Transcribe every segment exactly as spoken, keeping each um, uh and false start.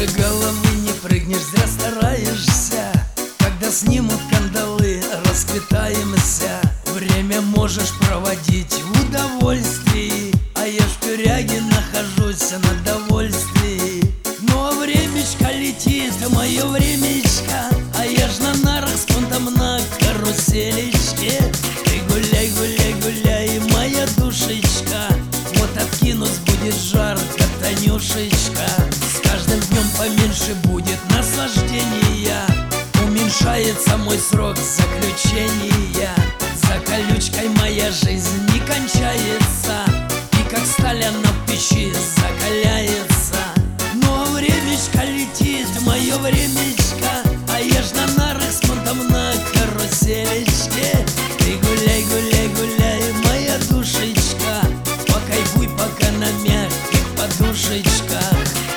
Выше головы не прыгнешь, зря стараешься. Когда снимут кандалы, расквитаемся. Время можешь проводить в удовольствии, а я в тюряге нахожусь на довольствии. Ну а времечко летит, мое времечко, а я ж на нарах с понтом на каруселечке. Ты гуляй, гуляй, гуляй, моя душечка, вот откинусь будет жарко, Танюшечка. С каждым днем поменьше будет наслаждения, уменьшается мой срок заключения. За колючкой моя жизнь не кончается, и как сталь она в печи закаляется. Ну а времечко летит, мое времечко, а я ж на нарах с понтом на каруселечке. Ты гуляй, гуляй, гуляй, моя душечка, покайфуй пока на мягких подушечках.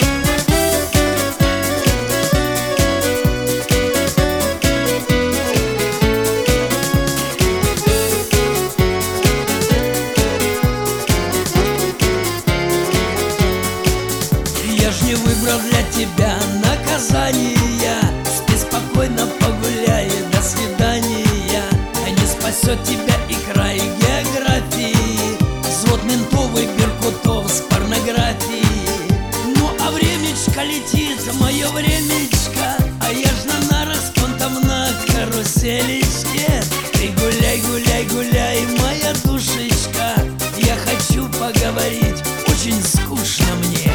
Я ж не выбрал для тебя наказания, спи спокойно, погуляй, до свидания. А не спасет тебя и край географии, взвод ментовый беркутов с порнографией. Ну а времечко летит, мое времечко, а я ж на нарах с понтом на каруселечке. Ты гуляй, гуляй, гуляй, моя душечка, я хочу поговорить, очень скучно мне.